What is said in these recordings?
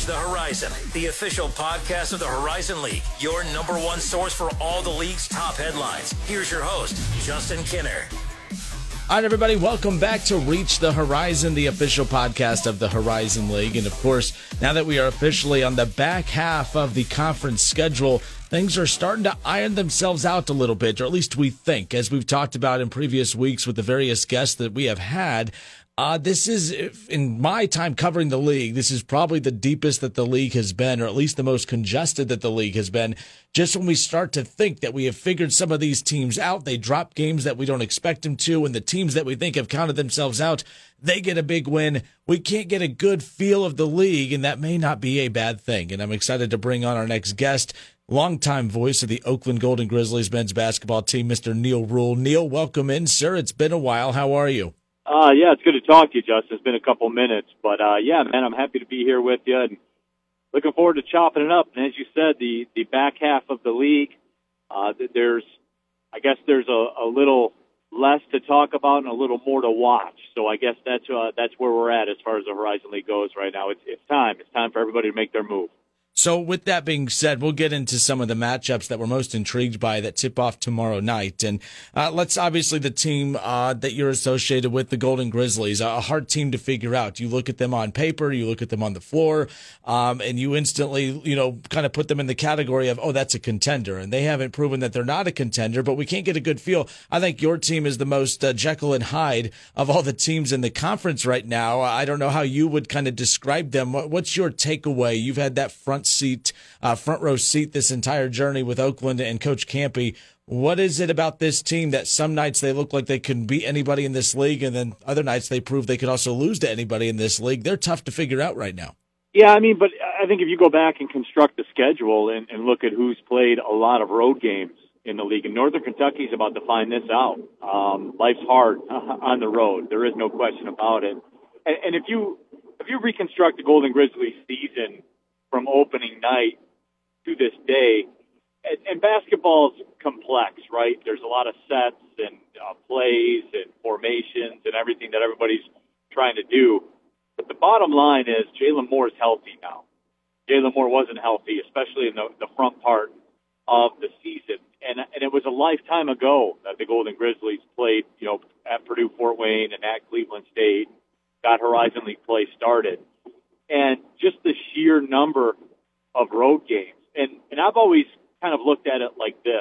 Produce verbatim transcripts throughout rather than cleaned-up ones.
Reach the Horizon, the official podcast of the Horizon League, your number one source for all the league's top headlines. Here's your host, Justin Kinner. All right, everybody, welcome back to Reach the Horizon, the official podcast of the Horizon League. And, of course, now that we are officially on the back half of the conference schedule, things are starting to iron themselves out a little bit, or at least we think, as we've talked about in previous weeks with the various guests that we have had. Uh, this is, in my time covering the league, this is probably the deepest that the league has been, or at least the most congested that the league has been. Just when we start to think that we have figured some of these teams out, they drop games that we don't expect them to, and the teams that we think have counted themselves out, they get a big win. We can't get a good feel of the league, and that may not be a bad thing. And I'm excited to bring on our next guest, longtime voice of the Oakland Golden Grizzlies men's basketball team, Mister Neil Rule. Neil, welcome in, sir. It's been a while. How are you? Uh, yeah, it's good to talk to you, Justin. It's been a couple minutes. But, uh, yeah, man, I'm happy to be here with you and looking forward to chopping it up. And as you said, the, the back half of the league, uh, there's, I guess there's a, a little less to talk about and a little more to watch. So I guess that's, uh, that's where we're at as far as the Horizon League goes right now. It's, it's time. It's time for everybody to make their move. So with that being said, we'll get into some of the matchups that we're most intrigued by that tip off tomorrow night. And uh, let's obviously the team uh, that you're associated with, the Golden Grizzlies, a hard team to figure out. You look at them on paper, you look at them on the floor, um, and you instantly, you know, kind of put them in the category of, oh, that's a contender. And they haven't proven that they're not a contender, but we can't get a good feel. I think your team is the most uh, Jekyll and Hyde of all the teams in the conference right now. I don't know how you would kind of describe them. What's your takeaway? You've had that front seat, uh, front row seat this entire journey with Oakland and Coach Campy. What is it about this team that some nights they look like they can beat anybody in this league, and then other nights they prove they could also lose to anybody in this league? They're tough to figure out right now. Yeah, I mean, but I think if you go back and construct the schedule and, and look at who's played a lot of road games in the league, and Northern Kentucky's about to find this out. Um, life's hard on the road. There is no question about it. And, and if you if you reconstruct the Golden Grizzlies season from opening night to this day, and, and basketball's complex, right? There's a lot of sets and uh, plays and formations and everything that everybody's trying to do. But the bottom line is Jalen Moore is healthy now. Jalen Moore wasn't healthy, especially in the, the front part of the season. And, and it was a lifetime ago that the Golden Grizzlies played, you know, at Purdue, Fort Wayne, and at Cleveland State, got Horizon League play started. And just the sheer number of road games. And, and I've always kind of looked at it like this.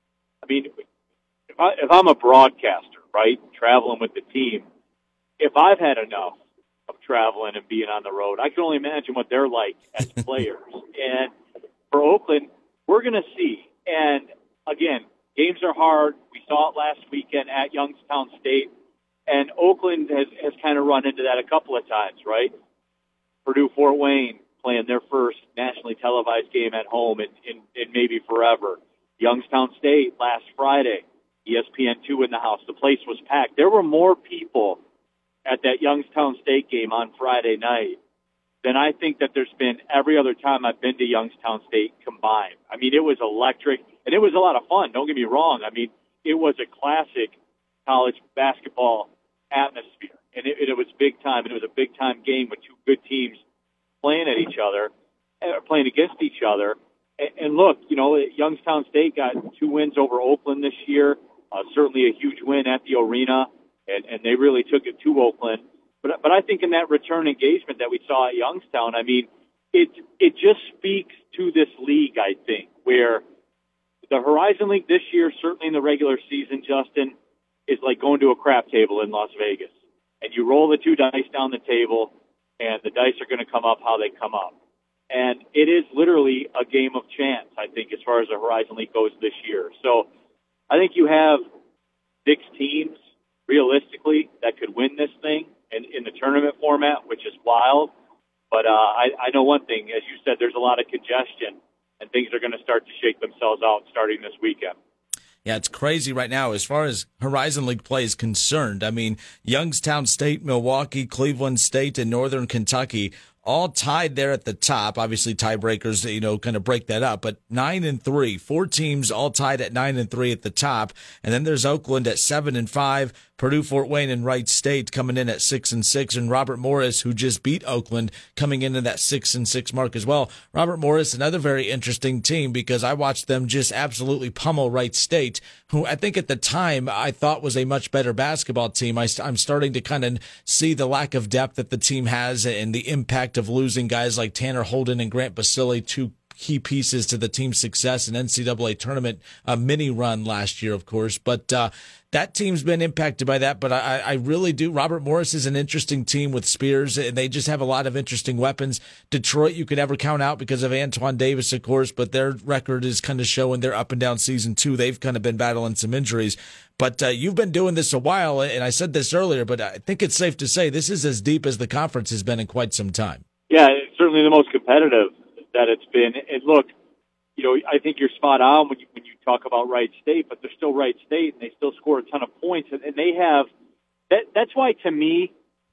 I mean, if, I, if I'm a broadcaster, right, traveling with the team, if I've had enough of traveling and being on the road, I can only imagine what they're like as players. And for Oakland, we're going to see. And, again, games are hard. We saw it last weekend at Youngstown State. And Oakland has, has kind of run into that a couple of times, right? Purdue Fort Wayne playing their first nationally televised game at home in, in, in maybe forever. Youngstown State last Friday, E S P N two in the house. The place was packed. There were more people at that Youngstown State game on Friday night than I think that there's been every other time I've been to Youngstown State combined. I mean, it was electric, and it was a lot of fun. Don't get me wrong. I mean, it was a classic college basketball atmosphere. And it, it was big time, and it was a big-time game with two good teams playing at each other, or playing against each other. And, and look, you know, Youngstown State got two wins over Oakland this year, uh, certainly a huge win at the arena, and, and they really took it to Oakland. But, but I think in that return engagement that we saw at Youngstown, I mean, it, it just speaks to this league, I think, where the Horizon League this year, certainly in the regular season, Justin, is like going to a crap table in Las Vegas. And you roll the two dice down the table, and the dice are going to come up how they come up. And it is literally a game of chance, I think, as far as the Horizon League goes this year. So I think you have six teams, realistically, that could win this thing in, in the tournament format, which is wild. But uh, I, I know one thing. As you said, there's a lot of congestion, and things are going to start to shake themselves out starting this weekend. Yeah, it's crazy right now as far as Horizon League play is concerned. I mean, Youngstown State, Milwaukee, Cleveland State, and Northern Kentucky all tied there at the top. Obviously, tiebreakers, you know, kind of break that up. But nine and three, four teams all tied at nine and three at the top. And then there's Oakland at seven and five, Purdue, Fort Wayne, and Wright State coming in at six and six, and Robert Morris, who just beat Oakland, coming into that six and six mark as well. Robert Morris, another very interesting team because I watched them just absolutely pummel Wright State, who I think at the time I thought was a much better basketball team. I, I'm starting to kind of see the lack of depth that the team has and the impact of losing guys like Tanner Holden and Grant Basile, two key pieces to the team's success in N C double A tournament uh, mini run last year, of course. But uh, that team's been impacted by that. But I, I really do. Robert Morris is an interesting team with Spears, and they just have a lot of interesting weapons. Detroit, you could never count out because of Antoine Davis, of course, but their record is kind of showing their up and down season too. They've kind of been battling some injuries. But uh, you've been doing this a while, and I said this earlier, but I think it's safe to say this is as deep as the conference has been in quite some time. Yeah, it's certainly the most competitive that it's been. And look, you know, I think you're spot on when you when you talk about Wright State, but they're still Wright State, and they still score a ton of points, and, and they have that. That's why, to me,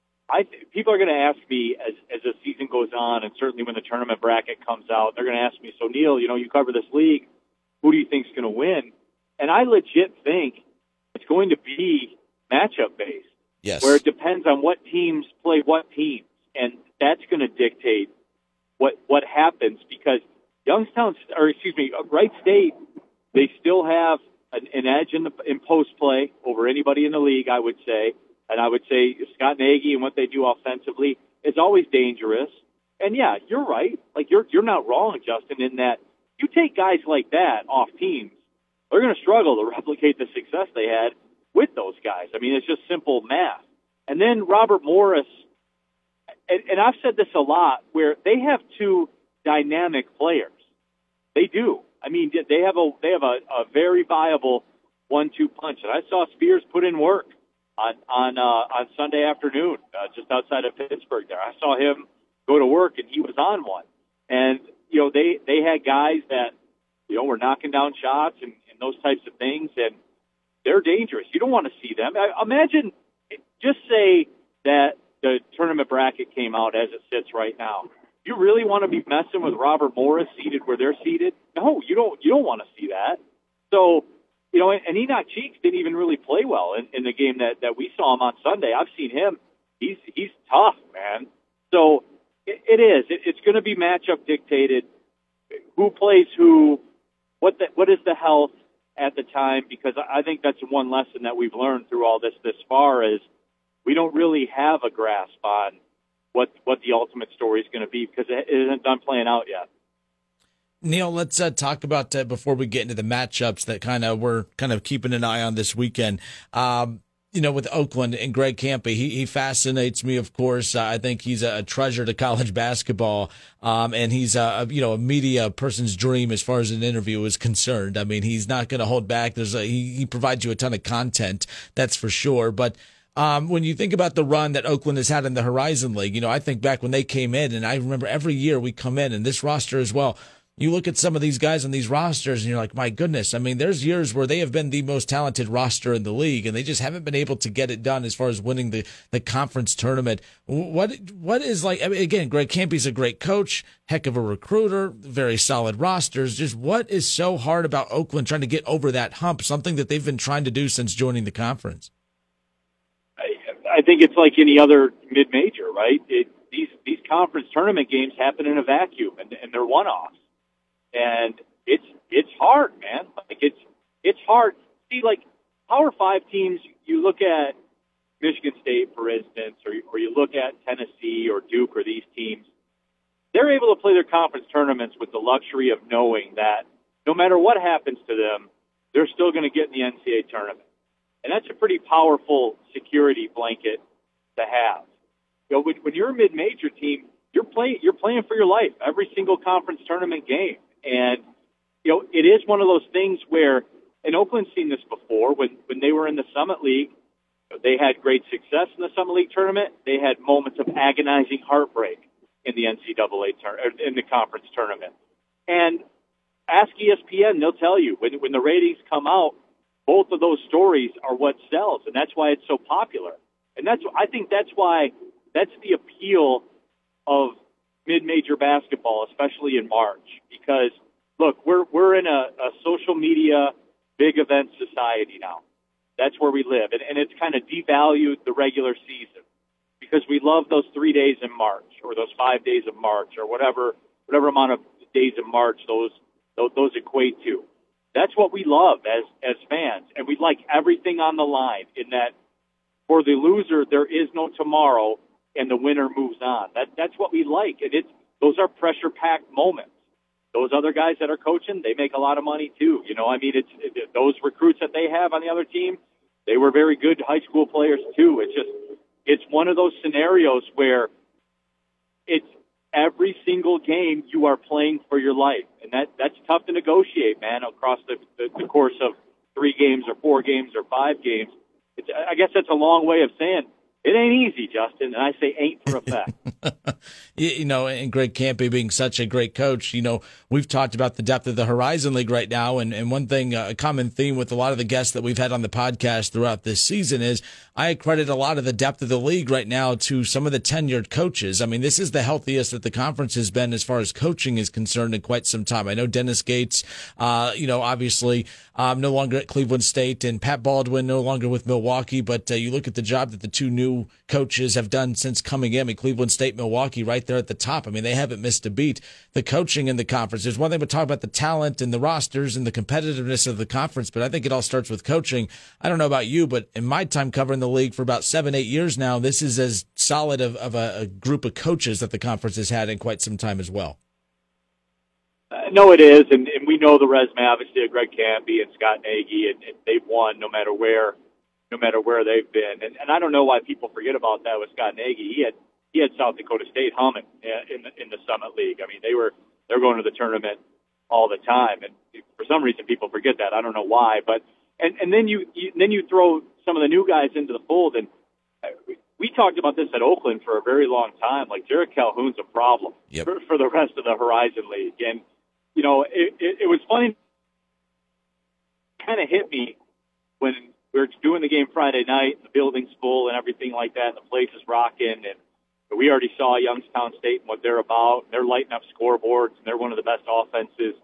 I th- people are going to ask me as as the season goes on, and certainly when the tournament bracket comes out, they're going to ask me, so Neil, you know, you cover this league, who do you think's going to win? And I legit think it's going to be matchup based, yes, where it depends on what teams play what teams, and that's going to dictate what what happens, because Youngstown, or excuse me, Wright State, they still have an, an edge in the in post play over anybody in the league, I would say. And I would say Scott Nagy and what they do offensively is always dangerous. And yeah, you're right. Like you're you're not wrong, Justin, in that you take guys like that off teams, they're going to struggle to replicate the success they had with those guys. I mean, it's just simple math. And then Robert Morris, and, and I've said this a lot, where they have two dynamic players. They do. I mean, they have a they have a, a very viable one two punch. And I saw Spears put in work on on uh, on Sunday afternoon, uh, just outside of Pittsburgh. There, I saw him go to work, and he was on one. And you know, they they had guys that you know were knocking down shots and, and those types of things, and they're dangerous. You don't want to see them. I, imagine, just say that the tournament bracket came out as it sits right now. You really want to be messing with Robert Morris seated where they're seated? No, you don't. You don't want to see that. So, you know, and Enoch Cheeks didn't even really play well in, in the game that, that we saw him on Sunday. I've seen him. He's he's tough, man. So it, it is. It, it's going to be matchup dictated. Who plays who? What the, what is the health at the time? Because I think that's one lesson that we've learned through all this this far is we don't really have a grasp on what what the ultimate story is going to be because it isn't done playing out yet. Neil, let's uh, talk about uh, before we get into the matchups that kind of we're kind of keeping an eye on this weekend. Um, you know, with Oakland and Greg Kampe, he, he fascinates me, of course. Uh, I think he's a, a treasure to college basketball, um, and he's a, a you know a media person's dream as far as an interview is concerned. I mean, he's not going to hold back. There's a, he, he provides you a ton of content, that's for sure. But Um, when you think about the run that Oakland has had in the Horizon League, you know, I think back when they came in, and I remember every year we come in, and this roster as well, you look at some of these guys on these rosters, and you're like, my goodness. I mean, there's years where they have been the most talented roster in the league, and they just haven't been able to get it done as far as winning the, the conference tournament. What What is like, I mean, again, Greg Kampe's a great coach, heck of a recruiter, very solid rosters. Just what is so hard about Oakland trying to get over that hump, something that they've been trying to do since joining the conference? I think it's like any other mid-major, right? It, these these conference tournament games happen in a vacuum, and, and they're one-offs, and it's it's hard, man. Like it's it's hard. See, like Power Five teams, you look at Michigan State, for instance, or or you look at Tennessee or Duke or these teams. They're able to play their conference tournaments with the luxury of knowing that no matter what happens to them, they're still going to get in the N C double A tournament. And that's a pretty powerful security blanket to have. You know, when, when you're a mid-major team, you're playing you're playing for your life every single conference tournament game. And you know, it is one of those things where, and Oakland's seen this before, when when they were in the Summit League, they had great success in the Summit League tournament. They had moments of agonizing heartbreak in the N C double A tur- in the conference tournament. And ask E S P N; they'll tell you when when the ratings come out. Both of those stories are what sells, and that's why it's so popular. And that's I think that's why that's the appeal of mid-major basketball, especially in March. Because look, we're we're in a, a social media big event society now, That's where we live. And, and it's kind of devalued the regular season because we love those three days in March or those five days of March or whatever, whatever amount of days in March those, those, those equate to. That's what we love as, as fans. And we like everything on the line in that for the loser, there is no tomorrow and the winner moves on. That, that's what we like. And it's, those are pressure packed moments. Those other guys that are coaching, they make a lot of money too. You know, I mean, it's it, those recruits that they have on the other team, they were very good high school players too. It's just, it's one of those scenarios where it's every single game you are playing for your life. And that, that's tough to negotiate, man, across the, the, the course of three games or four games or five games. It's, I guess that's a long way of saying it ain't easy, Justin, and I say ain't for effect. You know, and Greg Kampe being such a great coach, you know, we've talked about the depth of the Horizon League right now, and, and one thing, uh, a common theme with a lot of the guests that we've had on the podcast throughout this season is I credit a lot of the depth of the league right now to some of the tenured coaches. I mean, this is the healthiest that the conference has been as far as coaching is concerned in quite some time. I know Dennis Gates, uh, you know, obviously um, no longer at Cleveland State, and Pat Baldwin no longer with Milwaukee, but uh, you look at the job that the two new coaches have done since coming in. I mean, Cleveland State, Milwaukee, right there at the top. I mean, they haven't missed a beat. The coaching in the conference. There's one thing to talk about the talent and the rosters and the competitiveness of the conference, but I think it all starts with coaching. I don't know about you, but in my time covering the league for about seven, eight years now, this is as solid of, of a, a group of coaches that the conference has had in quite some time as well. Uh, no, it is, and, and we know the resume, obviously, of Greg Kampe and Scott Nagy, and, and they've won no matter where. no matter where they've been. And, and I don't know why people forget about that with Scott Nagy. He had, he had South Dakota State humming in the, in the Summit League. I mean, they were, they're going to the tournament all the time. And for some reason people forget that. I don't know why, but, and, and then you, you then you throw some of the new guys into the fold. And we talked about this at Oakland for a very long time. Like Jarrett Calhoun's a problem yep. for, for the rest of the Horizon League. And, you know, it, it, it was funny, kind of hit me when we were doing the game Friday night, the building's full and everything like that, and the place is rocking, and we already saw Youngstown State and what they're about. They're lighting up scoreboards, and they're one of the best offenses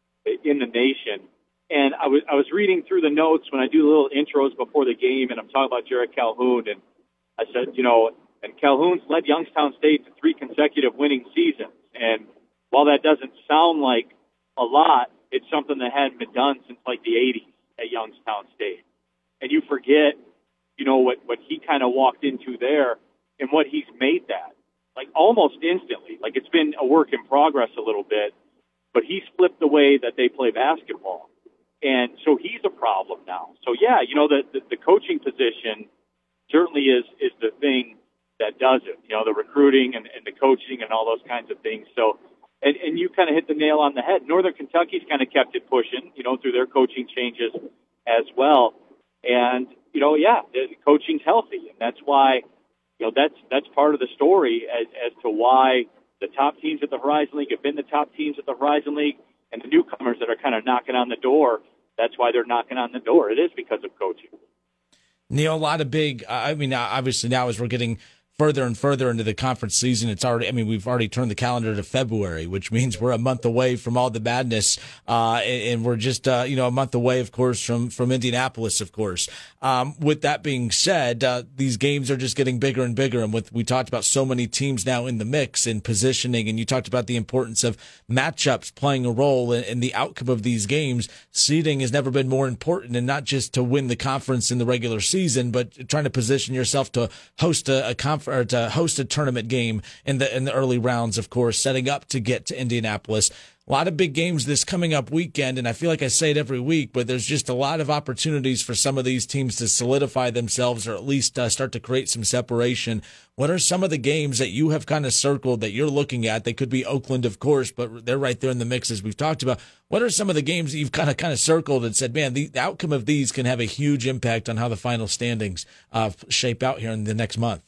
in the nation. And I was I was reading through the notes when I do little intros before the game, and I'm talking about Jarrett Calhoun, and I said, you know, and Calhoun's led Youngstown State to three consecutive winning seasons. And while that doesn't sound like a lot, it's something that hadn't been done since like the eighties at Youngstown State. And you forget, you know, what, what he kind of walked into there and what he's made that. Like almost instantly. Like it's been a work in progress a little bit, but he's flipped the way that they play basketball. And so he's a problem now. So yeah, you know, the, the, the coaching position certainly is, is the thing that does it. You know, the recruiting and, and the coaching and all those kinds of things. So, and, and you kind of hit the nail on the head. Northern Kentucky's kind of kept it pushing, you know, through their coaching changes as well. And, you know, yeah, the coaching's healthy. And that's why, you know, that's, that's part of the story as, as to why the top teams at the Horizon League have been the top teams at the Horizon League, and the newcomers that are kind of knocking on the door, that's why they're knocking on the door. It is because of coaching. Neil, a lot of big, I mean, obviously now as we're getting further and further into the conference season, it's already, I mean, we've already turned the calendar to February, which means we're a month away from all the madness. Uh, and, and we're just, uh, you know, a month away, of course, from, from Indianapolis, of course. Um, with that being said, uh, these games are just getting bigger and bigger. And with, we talked about so many teams now in the mix and positioning, and you talked about the importance of matchups playing a role in, in the outcome of these games. Seeding has never been more important, and not just to win the conference in the regular season, but trying to position yourself to host a, a conference, or to host a tournament game in the in the early rounds, of course, setting up to get to Indianapolis. A lot of big games this coming up weekend, and I feel like I say it every week, but there's just a lot of opportunities for some of these teams to solidify themselves, or at least uh, start to create some separation. What are some of the games that you have kind of circled that you're looking at? They could be Oakland, of course, but they're right there in the mix as we've talked about. What are some of the games that you've kind of kind of circled and said, man, the, the outcome of these can have a huge impact on how the final standings uh, shape out here in the next month?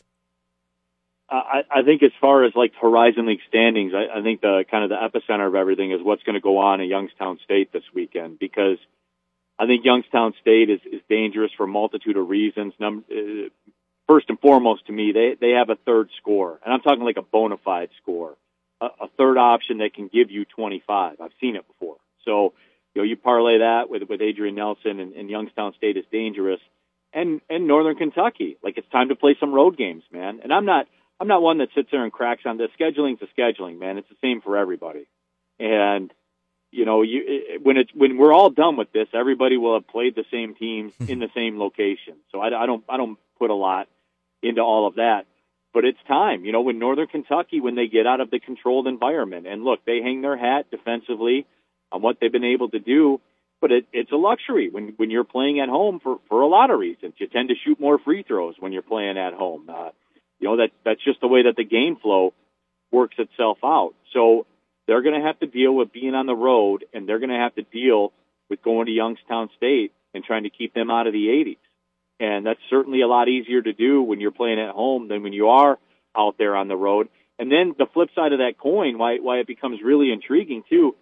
I, I think as far as like Horizon League standings, I, I think the kind of the epicenter of everything is what's going to go on at Youngstown State this weekend, because I think Youngstown State is, is dangerous for a multitude of reasons. Number, uh, first and foremost, to me, they, they have a third score, and I'm talking like a bona fide score, a, a third option that can give you twenty-five. I've seen it before. So, you know, you parlay that with, with Adrian Nelson, and, and Youngstown State is dangerous. and and Northern Kentucky. Like, it's time to play some road games, man. And I'm not I'm not one that sits there and cracks on this. Scheduling's a scheduling, man. It's the same for everybody. And you know, you it, when it's when we're all done with this, everybody will have played the same teams in the same location. So I, I don't I don't put a lot into all of that. But it's time, you know, when Northern Kentucky, when they get out of the controlled environment, and look, they hang their hat defensively on what they've been able to do. But it, it's a luxury when, when you're playing at home for, for a lot of reasons. You tend to shoot more free throws when you're playing at home. Uh, you know, that that's just the way that the game flow works itself out. So they're going to have to deal with being on the road, and they're going to have to deal with going to Youngstown State and trying to keep them out of the eighties. And that's certainly a lot easier to do when you're playing at home than when you are out there on the road. And then the flip side of that coin, why why it becomes really intriguing too,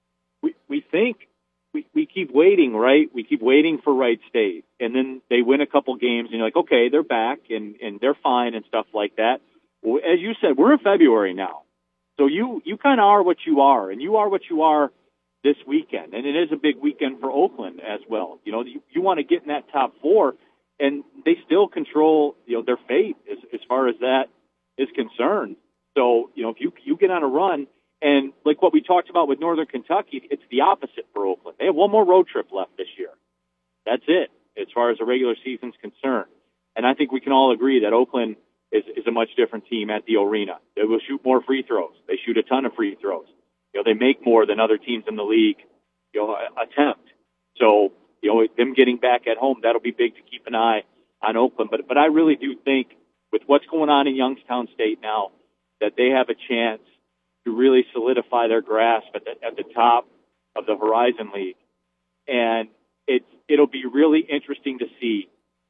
we we think We, we keep waiting, right? We keep waiting for Wright State. And then they win a couple games, and you're like, okay, they're back, and, and they're fine and stuff like that. Well, as you said, we're in February now. So you, you kind of are what you are, and you are what you are this weekend. And it is a big weekend for Oakland as well. You know, you, you want to get in that top four, and they still control, you know, their fate as, as far as that is concerned. So, you know, if you, you get on a run, and like what we talked about with Northern Kentucky, it's the opposite for Oakland. They have one more road trip left this year. That's it, as far as the regular season's concerned. And I think we can all agree that Oakland is, is a much different team at the arena. They will shoot more free throws. They shoot a ton of free throws. You know, they make more than other teams in the league, you know, attempt. So, you know, them getting back at home, that'll be big to keep an eye on Oakland. But, but I really do think with what's going on in Youngstown State now, that they have a chance to really solidify their grasp at the, at the top of the Horizon League. And it's, it'll be really interesting to see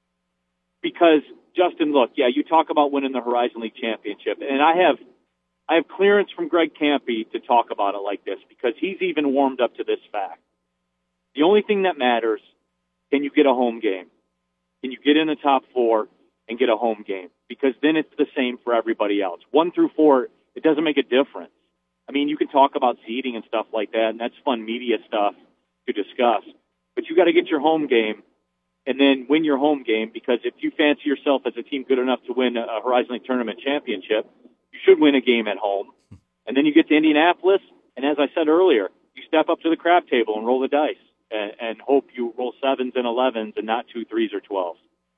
because, Justin, look, yeah, you talk about winning the Horizon League championship, and I have I have clearance from Greg Campy to talk about it like this because he's even warmed up to this fact. The only thing that matters, can you get a home game? Can you get in the top four and get a home game? Because then it's the same for everybody else. One through four, it doesn't make a difference. I mean, you can talk about seeding and stuff like that, and that's fun media stuff to discuss. But you got to get your home game and then win your home game because if you fancy yourself as a team good enough to win a Horizon League Tournament championship, you should win a game at home. And then you get to Indianapolis, and as I said earlier, you step up to the crap table and roll the dice and, and hope you roll sevens and elevens and not two threes or twelves.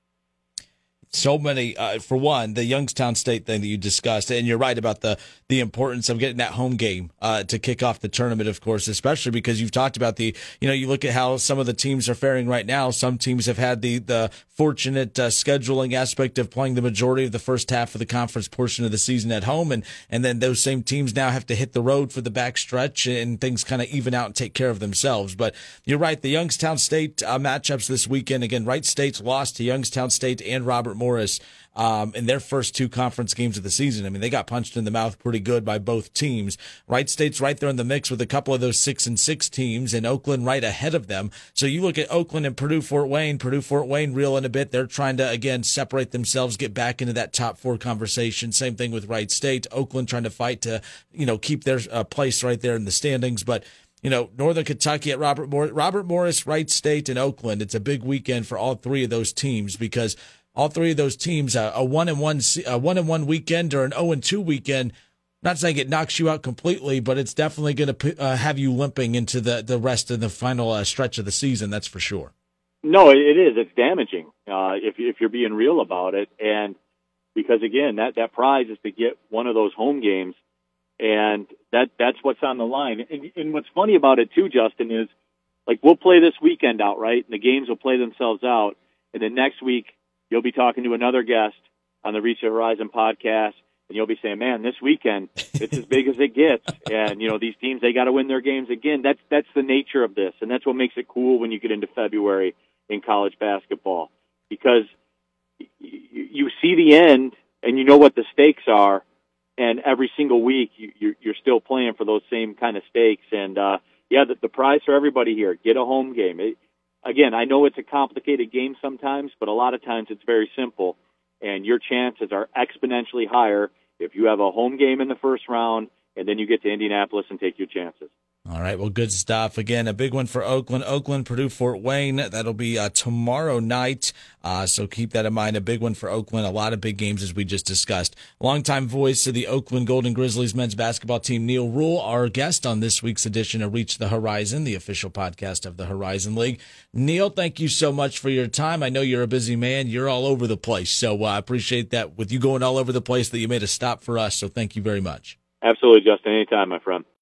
So many, uh, for one, the Youngstown State thing that you discussed, and you're right about the the importance of getting that home game uh, to kick off the tournament, of course, especially because you've talked about the, you know, you look at how some of the teams are faring right now. Some teams have had the, the fortunate uh, scheduling aspect of playing the majority of the first half of the conference portion of the season at home, and, and then those same teams now have to hit the road for the back stretch, and things kind of even out and take care of themselves. But you're right, the Youngstown State uh, matchups this weekend, again, Wright State's lost to Youngstown State and Robert Morris um, in their first two conference games of the season. I mean, they got punched in the mouth pretty good by both teams. Wright State's right there in the mix with a couple of those six and six teams, and Oakland right ahead of them. So you look at Oakland and Purdue Fort Wayne. Purdue Fort Wayne reeling a bit. They're trying to, again, separate themselves, get back into that top four conversation. Same thing with Wright State. Oakland trying to fight to, you know, keep their uh, place right there in the standings. But you know, Northern Kentucky at Robert Morris, Robert Morris, Wright State, and Oakland. It's a big weekend for all three of those teams because all three of those teams, uh, a one and one, a one and one weekend or an zero and two weekend. Not saying it knocks you out completely, but it's definitely going to uh, have you limping into the the rest of the final uh, stretch of the season. That's for sure. No, it is. It's damaging uh, if if you're being real about it, and because again, that that prize is to get one of those home games. And that that's what's on the line. And, and what's funny about it, too, Justin, is, like, we'll play this weekend out, right? And the games will play themselves out. And then next week, you'll be talking to another guest on the Reach the Horizon podcast, and you'll be saying, man, this weekend, it's as big as it gets. And, you know, these teams, they got to win their games again. That's, that's the nature of this. And that's what makes it cool when you get into February in college basketball. Because you, you see the end, and you know what the stakes are. And every single week, you, you're, you're still playing for those same kind of stakes. And, uh, yeah, the, the prize for everybody here, get a home game. It, again, I know it's a complicated game sometimes, but a lot of times it's very simple. And your chances are exponentially higher if you have a home game in the first round and then you get to Indianapolis and take your chances. All right, well, good stuff. Again, a big one for Oakland. Oakland, Purdue, Fort Wayne. That'll be uh, tomorrow night, uh, so keep that in mind. A big one for Oakland. A lot of big games, as we just discussed. Longtime voice of the Oakland Golden Grizzlies men's basketball team, Neil Rule, our guest on this week's edition of Reach the Horizon, the official podcast of the Horizon League. Neil, thank you so much for your time. I know you're a busy man. You're all over the place, so uh, I appreciate that with you going all over the place that you made a stop for us, so thank you very much. Absolutely, Justin. Anytime, my friend.